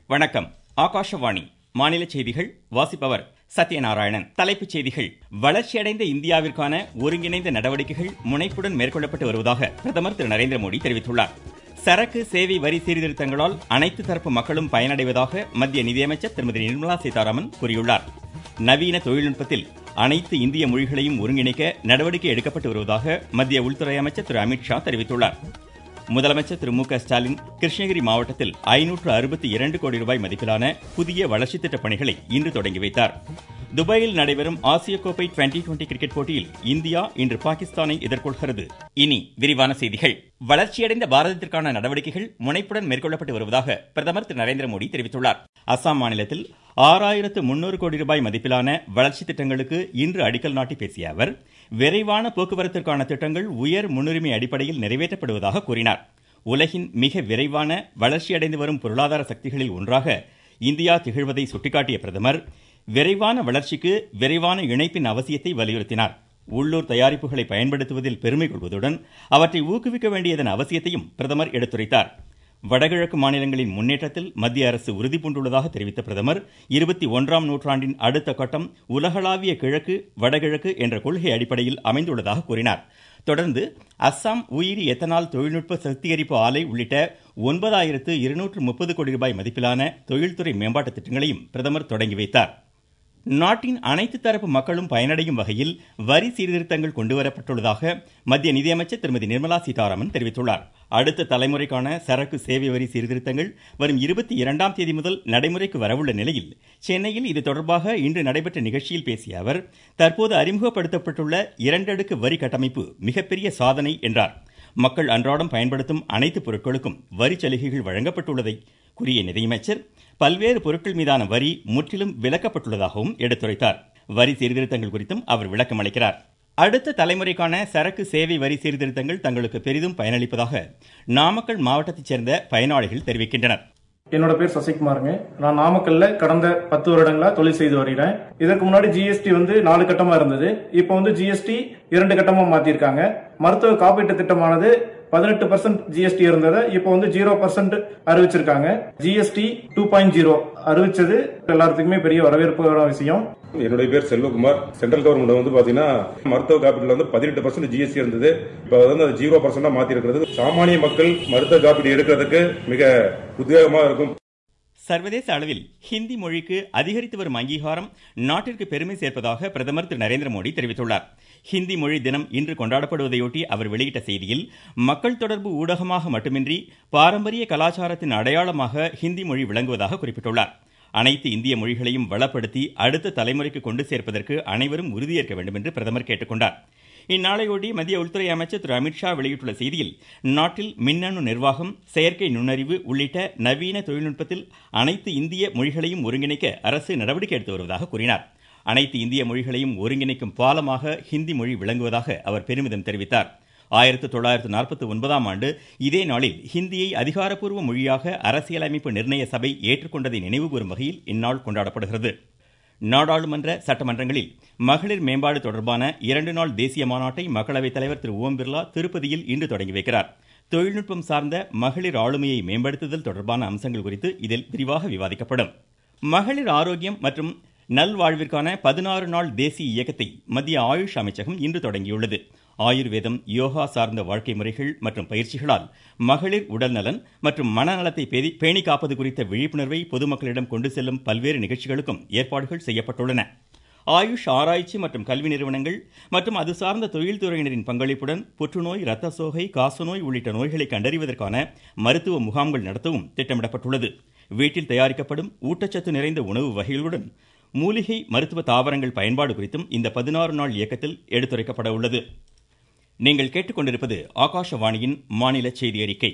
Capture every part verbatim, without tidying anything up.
வணக்கம். ஆகாஷவாணி மாநில செய்திகள் வாசிப்பவர் சத்யநாராயணன். தலைப்புச் செய்திகள். வளர்ச்சியடைந்த இந்தியாவிற்கான ஒருங்கிணைந்த நடவடிக்கைகள் முனைப்புடன் மேற்கொள்ளப்பட்டு வருவதாக பிரதமர் திரு நரேந்திர மோடி தெரிவித்துள்ளார். சரக்கு சேவை வரி சீர்திருத்தங்களால் அனைத்து தரப்பு மக்களும் பயனடைவதாக மத்திய நிதியமைச்சர் திருமதி நிர்மலா சீதாராமன் கூறியுள்ளார். நவீன தொழில்நுட்பத்தில் அனைத்து இந்திய மொழிகளையும் ஒருங்கிணைக்க நடவடிக்கை எடுக்கப்பட்டு வருவதாக மத்திய உள்துறை அமைச்சர் திரு அமித்ஷா தெரிவித்துள்ளார். முதலமைச்சர் திரு மு க ஸ்டாலின் கிருஷ்ணகிரி மாவட்டத்தில் ஐநூற்று அறுபத்தி இரண்டு கோடி ரூபாய் மதிப்பிலான புதிய வளர்ச்சித் திட்ட பணிகளை இன்று தொடங்கி வைத்தார். துபாயில் நடைபெறும் ஆசிய கோப்பை டுவெண்டி டுவெண்டி கிரிக்கெட் போட்டியில் இந்தியா இன்று பாகிஸ்தானை எதிர்கொள்கிறது. இனி விரிவான செய்திகள். வளர்ச்சியடைந்த பாரதத்திற்கான நடவடிக்கைகள் முனைப்புடன் மேற்கொள்ளப்பட்டு வருவதாக பிரதமர் திரு நரேந்திர மோடி தெரிவித்துள்ளார். அசாம் மாநிலத்தில் ஆறாயிரத்து முன்னூறு கோடி ரூபாய் மதிப்பிலான வளர்ச்சி திட்டங்களுக்கு இன்று அடிக்கல் நாட்டி பேசிய அவர், விரைவான போக்குவரத்திற்கான திட்டங்கள் உயர் முன்னுரிமை அடிப்படையில் நிறைவேற்றப்படுவதாக கூறினார். உலகின் மிக விரைவான வளர்ச்சியடைந்து வரும் பொருளாதார சக்திகளில் ஒன்றாக இந்தியா திகழ்வதை சுட்டிக்காட்டிய பிரதமர், விரைவான வளர்ச்சிக்கு விரைவான இணைப்பின் அவசியத்தை வலியுறுத்தினார். உள்ளூர் தயாரிப்புகளை பயன்படுத்துவதில் பெருமை கொள்வதுடன் அவற்றை ஊக்குவிக்க வேண்டியதன் அவசியத்தையும் பிரதமர் எடுத்துரைத்தார். வடகிழக்கு மாநிலங்களின் முன்னேற்றத்தில் மத்திய அரசு உறுதிபூண்டுள்ளதாக தெரிவித்த பிரதமர், இருபத்தி ஒன்றாம் நூற்றாண்டின் அடுத்த கட்டம் உலகளாவிய கிழக்கு வடகிழக்கு என்ற கொள்கை அடிப்படையில் அமைந்துள்ளதாக கூறினார். தொடர்ந்து அஸ்ஸாம் உயிரி எத்தனால் தொழில்நுட்ப சுத்திகரிப்பு ஆலை உள்ளிட்ட ஒன்பதாயிரத்து இருநூற்று முப்பது கோடி ரூபாய் மதிப்பிலான தொழில்துறை மேம்பாட்டு திட்டங்களையும் பிரதமர் தொடங்கி வைத்தார். நாட்டின் அனைத்து தரப்பு மக்களும் பயனடையும் வகையில் வரி சீர்திருத்தங்கள் கொண்டுவரப்பட்டுள்ளதாக மத்திய நிதியமைச்சர் திருமதி நிர்மலா சீதாராமன் தெரிவித்துள்ளார். அடுத்த தலைமுறைக்கான சரக்கு சேவை வரி சீர்திருத்தங்கள் வரும் இருபத்தி இரண்டாம் தேதி முதல் நடைமுறைக்கு வரவுள்ள நிலையில் சென்னையில் இது தொடர்பாக இன்று நடைபெற்ற நிகழ்ச்சியில் பேசிய அவர், தற்போது அறிமுகப்படுத்தப்பட்டுள்ள இரண்டடுக்கு வரி கட்டமைப்பு மிகப்பெரிய சாதனை என்றார். மக்கள் அன்றாடம் பயன்படுத்தும் அனைத்து பொருட்களுக்கும் வரி சலுகைகள் வழங்கப்பட்டுள்ளதை கூறிய நிதியமைச்சர், பல்வேறு பொருட்கள் மீதான வரி முற்றிலும் விலக்கப்பட்டுள்ளதாகவும் எடுத்துரைத்தார். வரி சீர்திருத்தங்கள் குறித்தும் அவர் விளக்கம் அளிக்கிறார். அடுத்த தலைமுறைக்கான சரக்கு சேவை வரி சீர்திருத்தங்கள் தங்களுக்கு பெரிதும் பயனளிப்பதாக நாமக்கல் மாவட்டத்தைச் சேர்ந்த பயனாளிகள் தெரிவிக்கின்றனர். என்னோட பேர் சசிகுமாருங்க. நான் நாமக்கல்ல கடந்த பத்து வருடங்களா தொழில் செய்து வருகிறேன். இதற்கு முன்னாடி ஜிஎஸ்டி வந்து நாலு கட்டமா இருந்தது. இப்போ வந்து ஜிஎஸ்டி இரண்டு கட்டமா மாத்திருக்காங்க. மருத்துவ காப்பீட்டு திட்டமானது பதினெட்டு பர்சன்ட் ஜிஎஸ்டி இருந்ததை இப்போ வந்து ஜீரோ பர்சன்ட் அறிவிச்சிருக்காங்க. ஜிஎஸ்டி டூ பாயிண்ட் ஜீரோ அறிவிச்சது எல்லாத்துக்குமே பெரிய வரவேற்பு விஷயம். என்னுடைய பேர் செல்வகுமார். சென்ட்ரல் கவர்மெண்ட் வந்து பாத்தீங்கன்னா மருத்துவ காப்பீட்டுல வந்து பதினெட்டு பர்சன்ட் ஜிஎஸ்டி இருந்தது. இப்ப வந்து ஜீரோ பர்சன்டா மாத்தி இருக்கிறது சாமானிய மக்கள் மருத்துவ காப்பீடு எடுக்கிறதுக்கு மிக உத்வேகமாக இருக்கும். சர்வதேச அளவில் ஹிந்தி மொழிக்கு அதிகரித்து வரும் அங்கீகாரம் நாட்டிற்கு பெருமை சேர்ப்பதாக பிரதமர் திரு நரேந்திர மோடி தெரிவித்துள்ளார். ஹிந்தி மொழி தினம் இன்று கொண்டாடப்படுவதையொட்டி அவர் வெளியிட்ட செய்தியில், மக்கள் தொடர்பு ஊடகமாக மட்டுமின்றி பாரம்பரிய கலாச்சாரத்தின் அடையாளமாக ஹிந்தி மொழி விளங்குவதாக குறிப்பிட்டுள்ளார். அனைத்து இந்திய மொழிகளையும் வளப்படுத்தி அடுத்த தலைமுறைக்கு கொண்டு சேர்ப்பதற்கு அனைவரும் உறுதியேற்க வேண்டும் என்று பிரதமர் கேட்டுக்கொண்டார். இந்நாளையொட்டி மத்திய உள்துறை அமைச்சர் திரு அமித்ஷா வெளியிட்டுள்ள செய்தியில், நாட்டில் மின்னணு நிர்வாகம், செயற்கை நுண்ணறிவு உள்ளிட்ட நவீன தொழில்நுட்பத்தில் அனைத்து இந்திய மொழிகளையும் ஒருங்கிணைக்க அரசு நடவடிக்கை எடுத்து வருவதாக கூறினார். அனைத்து இந்திய மொழிகளையும் ஒருங்கிணைக்கும் பாலமாக ஹிந்தி மொழி விளங்குவதாக அவர் பெருமிதம் தெரிவித்தார். ஆயிரத்தி தொள்ளாயிரத்து நாற்பத்தி ஒன்பதாம் ஆண்டு இதே நாளில் ஹிந்தியை அதிகாரப்பூர்வ மொழியாக அரசியலமைப்பு நிர்ணய சபை ஏற்றுக்கொண்டதை நினைவுகூரும் வகையில் இந்நாள் கொண்டாடப்படுகிறது. நாடாளுமன்ற சட்டமன்றங்களில் மகளிர் மேம்பாடு தொடர்பான இரண்டு நாள் தேசிய மாநாட்டை மக்களவைத் தலைவர் திரு ஓம் பிர்லா திருப்பதியில் இன்று தொடங்கி வைக்கிறார். தொழில்நுட்பம் சார்ந்த மகளிர் ஆளுமையை மேம்படுத்துதல் தொடர்பான அம்சங்கள் குறித்து இதில் விரிவாக விவாதிக்கப்படும். மகளிர் ஆரோக்கியம் மற்றும் நல்வாழ்விற்கான பதினாறு நாள் தேசிய இயக்கத்தை மத்திய ஆயுஷ் அமைச்சகம் இன்று தொடங்கியுள்ளது. ஆயுர்வேதம், யோகா சார்ந்த வாழ்க்கை முறைகள் மற்றும் பயிற்சிகளால் மகளிர் உடல்நலன் மற்றும் மனநலத்தை பேணி காப்பது குறித்த விழிப்புணர்வை பொதுமக்களிடம் கொண்டு செல்லும் பல்வேறு நிகழ்ச்சிகளுக்கும் ஏற்பாடுகள் செய்யப்பட்டுள்ளன. ஆயுஷ் ஆராய்ச்சி மற்றும் கல்வி நிறுவனங்கள் மற்றும் அது சார்ந்த தொழில்துறையினரின் பங்களிப்புடன் புற்றுநோய், இரத்த சோகை, காசநோய் உள்ளிட்ட நோய்களை கண்டறிவதற்கான மருத்துவ முகாம்கள் நடத்தவும் திட்டமிடப்பட்டுள்ளது. வீட்டில் தயாரிக்கப்படும் ஊட்டச்சத்து நிறைந்த உணவு வகைகளுடன் மூலிகை மருத்துவ தாவரங்கள் பயன்பாடு குறித்தும் இந்த பதினாறு நாள் இயக்கத்தில் எடுத்துரைக்கப்பட உள்ளது. நீங்கள் கேட்டுக்கொண்டிருப்பது ஆகாஷவாணியின் மாநில செய்தி அறிக்கை.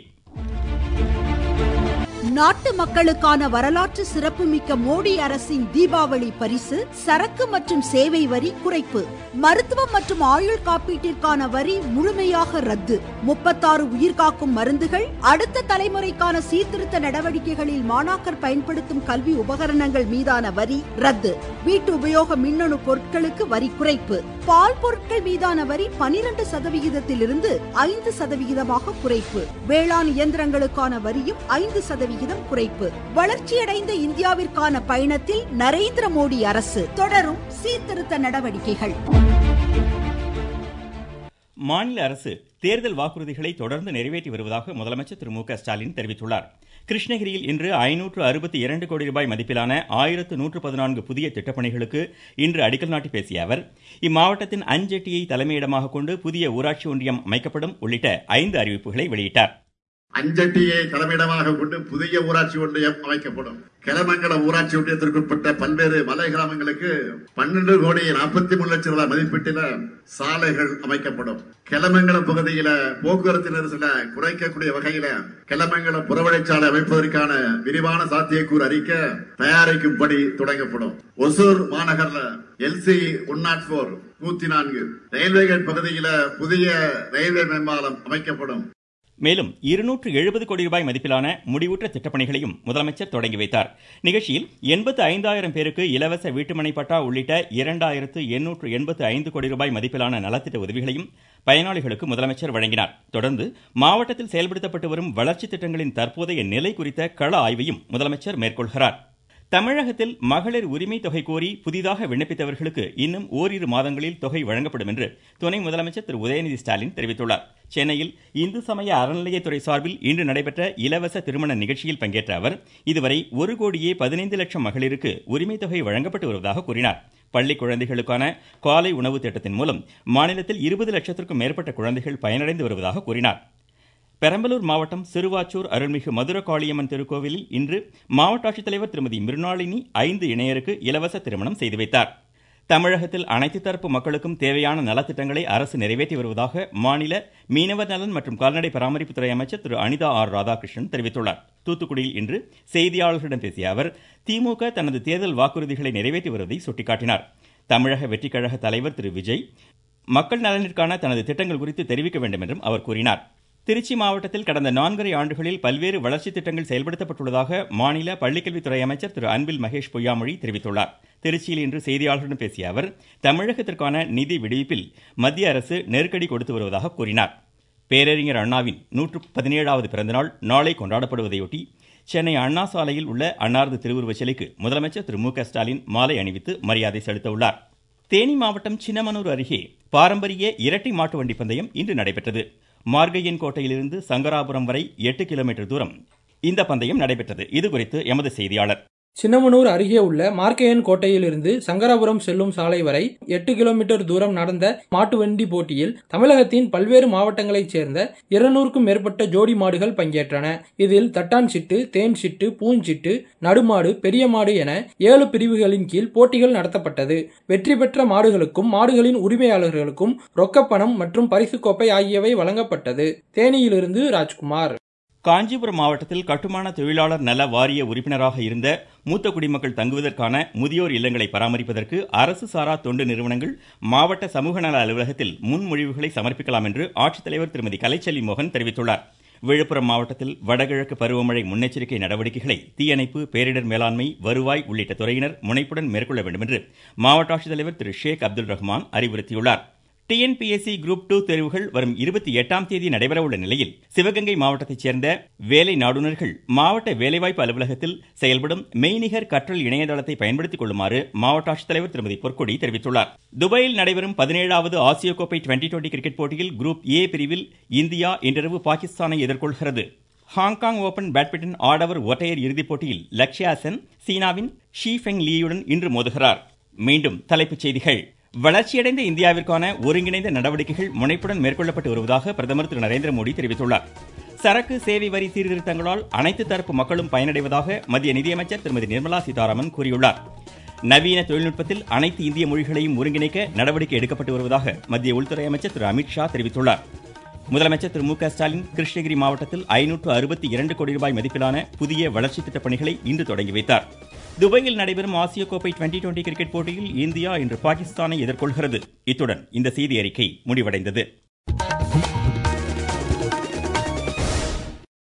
நாட்டு மக்களுக்கான வரலாற்று சிறப்புமிக்க மோடி அரசின் தீபாவளி பரிசு சரக்கு மற்றும் சேவை வரி குறைப்பு. மருத்துவம் மற்றும் ஆயுள் காப்பீட்டிற்கான வரி முழுமையாக ரத்து. முப்பத்தாறு உயிர்காக்கும் மருந்துகள், அடுத்த தலைமுறைக்கான சீர்திருத்த நடவடிக்கைகளில் மாணாக்கர் பயன்படுத்தும் கல்வி உபகரணங்கள் மீதான வரி ரத்து. வீட்டு உபயோக மின்னணு பொருட்களுக்கு வரி குறைப்பு. பால் பொருட்கள் மீதான வரி பனிரெண்டு சதவிகிதத்திலிருந்து ஐந்து சதவிகிதமாக குறைப்பு. வேளாண் இயந்திரங்களுக்கான வரியும் ஐந்து சதவிகிதம் விகிதம் குறைப்பு. வளர்ச்சியடைந்த இந்தியாவிற்கான பயணத்தில் நரேந்திர மோடி அரசு தொடரும் சீர்திருத்த நடவடிக்கைகள். மாநில அரசு தேர்தல் வாக்குறுதிகளை தொடர்ந்து நிறைவேற்றி வருவதாக முதலமைச்சர் திரு மு க ஸ்டாலின் தெரிவித்துள்ளார். கிருஷ்ணகிரியில் இன்று ஐநூற்று அறுபத்தி இரண்டு கோடி ரூபாய் மதிப்பிலான ஆயிரத்து நூற்று பதினான்கு புதிய திட்டப்பணிகளுக்கு இன்று அடிக்கல் நாட்டி பேசிய அவர், இம்மாவட்டத்தின் அஞ்செட்டியை தலைமையிடமாக கொண்டு புதிய ஊராட்சி ஒன்றியம் அமைக்கப்படும் உள்ளிட்ட ஐந்து அறிவிப்புகளை வெளியிட்டார். அஞ்சட்டியை தலைமையிடமாக கொண்டு புதிய ஊராட்சி ஒன்றியம் அமைக்கப்படும். கிளமங்கலம் ஊராட்சி ஒன்றியத்திற்குட்பட்ட பல்வேறு மலை கிராமங்களுக்கு பன்னெண்டு கோடி நாற்பத்தி மூணு லட்சம் ரூபாய் மதிப்பீட்டில சாலைகள் அமைக்கப்படும். கிளமங்கலம் பகுதியில போக்குவரத்து நெரிசலை குறைக்கக்கூடிய வகையில கிளமங்கலம் புறவழிச்சாலை அமைப்பதற்கான விரிவான சாத்தியக்கூறு அறிக்கை தயாரிக்கும் பணி தொடங்கப்படும். ஒசூர் மாநகர்ல எல்சி ஒன் நாட் போர் நூத்தி நான்கு ரயில்வே கேட் பகுதியில புதிய ரயில்வே மேம்பாலம் அமைக்கப்படும். மேலும் இருநூற்று எழுபது கோடி ரூபாய் மதிப்பிலான முடிவுற்ற திட்டப்பணிகளையும் முதலமைச்சர் தொடங்கி வைத்தார். நிகழ்ச்சியில் எண்பத்து ஐந்தாயிரம் பேருக்கு இலவச வீட்டுமனை பட்டா உள்ளிட்ட இரண்டாயிரத்து எண்ணூற்று எண்பத்து ஐந்து கோடி ரூபாய் மதிப்பிலான நலத்திட்ட உதவிகளையும் பயனாளிகளுக்கு முதலமைச்சர் வழங்கினார். தொடர்ந்து மாவட்டத்தில் செயல்படுத்தப்பட்டு வரும் வளர்ச்சி திட்டங்களின் தற்போதைய நிலை குறித்த கள ஆய்வையும் முதலமைச்சர் மேற்கொள்கிறார். தமிழகத்தில் மகளிர் உரிமை தொகை கோரி புதிதாக விண்ணப்பித்தவர்களுக்கு இன்னும் ஓரிரு மாதங்களில் தொகை வழங்கப்படும் என்று துணை முதலமைச்சர் திரு உதயநிதி ஸ்டாலின் தெரிவித்துள்ளார். சென்னையில் இந்து சமய அறநிலையத்துறை சார்பில் இன்று நடைபெற்ற இலவச திருமண நிகழ்ச்சியில் பங்கேற்ற அவர், இதுவரை ஒரு கோடியே பதினைந்து லட்சம் மகளிருக்கு உரிமை தொகை வழங்கப்பட்டு வருவதாக கூறினார். பள்ளி குழந்தைகளுக்கான காலை உணவு திட்டத்தின் மூலம் மாநிலத்தில் இருபது லட்சத்திற்கும் மேற்பட்ட குழந்தைகள் பயனடைந்து வருவதாக கூறினார். பெரம்பலூர் மாவட்டம் சிறுவாச்சூர் அருள்மிகு மதுர காளியம்மன் திருக்கோவிலில் இன்று மாவட்ட ஆட்சித்தலைவர் திருமதி மிருணாளினி ஐந்து இணையருக்கு இலவச திருமணம் செய்து வைத்தார். தமிழகத்தில் அனைத்து தரப்பு மக்களுக்கும் தேவையான நலத்திட்டங்களை அரசு நிறைவேற்றி வருவதாக மாநில மீனவர் நலன் மற்றும் கால்நடை பராமரிப்புத்துறை அமைச்சர் திரு அனிதா ஆர் ராதாகிருஷ்ணன் தெரிவித்துள்ளார். தூத்துக்குடியில் இன்று செய்தியாளர்களிடம் பேசிய அவர், திமுக தனது தேர்தல் வாக்குறுதிகளை நிறைவேற்றி வருவதை சுட்டிக்காட்டினார். தமிழக வெற்றிக்கழக தலைவர் திரு விஜய் மக்கள் நலனிற்கான தனது திட்டங்கள் குறித்து தெரிவிக்க வேண்டும் என்றும் அவர் கூறினார். திருச்சி மாவட்டத்தில் கடந்த நான்கரை ஆண்டுகளில் பல்வேறு வளர்ச்சி திட்டங்கள் செயல்படுத்தப்பட்டுள்ளதாக மாநில பள்ளிக்கல்வித்துறை அமைச்சர் திரு அன்பில் மகேஷ் பொய்யாமொழி தெரிவித்துள்ளார். திருச்சியில் இன்று செய்தியாளர்களிடம் பேசிய அவர், தமிழகத்திற்கான நிதி விடுவிப்பில் மத்திய அரசு நெருக்கடி கொடுத்து வருவதாக கூறினார். பேரறிஞர் அண்ணாவின் நூற்று பதினேழாவது பிறந்தநாள் நாளை கொண்டாடப்படுவதையொட்டி சென்னை அண்ணா சாலையில் உள்ள அன்னாரது திருவுருவச் சிலைக்கு முதலமைச்சர் திரு மு க ஸ்டாலின் மாலை அணிவித்து மரியாதை செலுத்த உள்ளார். தேனி மாவட்டம் சின்னமனூர் அருகே பாரம்பரிய இரட்டை மாட்டு வண்டி பந்தயம் இன்று நடைபெற்றது. மார்கையன் கோட்டையிலிருந்து சங்கராபுரம் வரை எட்டு கிலோமீட்டர் தூரம் இந்த பந்தயம் நடைபெற்றது. இதுகுறித்து எமது செய்தியாளர். சின்னமனூர் அருகே உள்ள மார்க்கையன் கோட்டையிலிருந்து சங்கராபுரம் செல்லும் சாலை வரை எட்டு கிலோமீட்டர் தூரம் நடந்த மாட்டுவண்டி போட்டியில் தமிழகத்தின் பல்வேறு மாவட்டங்களைச் சேர்ந்த இருநூறுக்கும் மேற்பட்ட ஜோடி மாடுகள் பங்கேற்றன. இதில் தட்டான் சிட்டு, தேன் சிட்டு, பூஞ்சிட்டு, நடுமாடு, பெரிய மாடு என ஏழு பிரிவுகளின் கீழ் போட்டிகள் நடத்தப்பட்டது. வெற்றி பெற்ற மாடுகளுக்கும் மாடுகளின் உரிமையாளர்களுக்கும் ரொக்கப்பணம் மற்றும் பரிசு கோப்பை ஆகியவை வழங்கப்பட்டது. தேனியிலிருந்து ராஜ்குமார். காஞ்சிபுரம் மாவட்டத்தில் கட்டுமான தொழிலாளர் நல வாரிய உறுப்பினராக இருந்த மூத்த குடிமக்கள் தங்குவதற்கான முதியோர் இல்லங்களை பராமரிப்பதற்கு அரசு சாரா தொண்டு நிறுவனங்கள் மாவட்ட சமூக நல அலுவலகத்தில் முன்மொழிவுகளை சமர்ப்பிக்கலாம் என்று ஆட்சித்தலைவர் திருமதி கலைச்செல்வி மோகன் தெரிவித்துள்ளார். விழுப்புரம் மாவட்டத்தில் வடகிழக்கு பருவமழை முன்னெச்சரிக்கை நடவடிக்கைகளை தீயணைப்பு, பேரிடர் மேலாண்மை, வருவாய் உள்ளிட்ட துறையினர் முனைப்புடன் மேற்கொள்ள வேண்டும் என்று மாவட்ட ஆட்சித்தலைவர் திரு ஷேக் அப்துல் ரஹ்மான் அறிவுறுத்தியுள்ளார். T N P S C group two தேர்வுகள் வரும் இருபத்தி எட்டாம் தேதி நடைபெற உள்ள நிலையில் சிவகங்கை மாவட்டத்தைச் சேர்ந்த வேலை நாடுனர்கள் மாவட்ட வேலைவாய்ப்பு அலுவலகத்தில் செயல்படும் மெய்நிகர் கற்றல் இணையதளத்தை பயன்படுத்திக் கொள்ளுமாறு மாவட்ட ஆட்சித்தலைவர் திருமதி பொற்கொடி தெரிவித்துள்ளார். துபாயில் நடைபெறும் பதினேழாவது ஆசிய கோப்பை டுவெண்டி டுவெண்டி கிரிக்கெட் போட்டியில் குரூப் ஏ பிரிவில் இந்தியா இன்றிரவு பாகிஸ்தானை எதிர்கொள்கிறது. ஹாங்காங் ஓபன் பேட்மிண்டன் ஆடவர் ஒற்றையர் இறுதிப் போட்டியில் லக்ஷ்யா சென் சீனாவின் ஷி ஃபெங் லீயுடன் இன்று மோதுகிறார். மீண்டும் தலைப்புச் செய்திகள். வளர்ச்சியடைந்த இந்தியாவிற்கான ஒருங்கிணைந்த நடவடிக்கைகள் முனைப்புடன் மேற்கொள்ளப்பட்டு வருவதாக பிரதமர் திரு நரேந்திர மோடி தெரிவித்துள்ளார். சரக்கு சேவை வரி சீர்திருத்தங்களால் அனைத்து தரப்பு மக்களும் பயனடைவதாக மத்திய நிதியமைச்சர் திருமதி நிர்மலா சீதாராமன் கூறியுள்ளார். நவீன தொழில்நுட்பத்தில் அனைத்து இந்திய மொழிகளையும் ஒருங்கிணைக்க நடவடிக்கை எடுக்கப்பட்டு வருவதாக மத்திய உள்துறை அமைச்சர் திரு அமித்ஷா தெரிவித்துள்ளார். முதலமைச்சர் திரு மு க ஸ்டாலின் கிருஷ்ணகிரி மாவட்டத்தில் ஐநூற்று அறுபத்தி இரண்டு கோடி ரூபாய் மதிப்பிலான புதிய வளர்ச்சி திட்டப் பணிகளை இன்று தொடங்கி வைத்தார். துபாயில் நடைபெறும் ஆசிய கோப்பை டுவெண்டி டுவெண்டி கிரிக்கெட் போட்டியில் இந்தியா இன்று பாகிஸ்தானை எதிர்கொள்கிறது. இத்துடன் இந்த செய்தி அறிக்கை முடிவடைந்தது.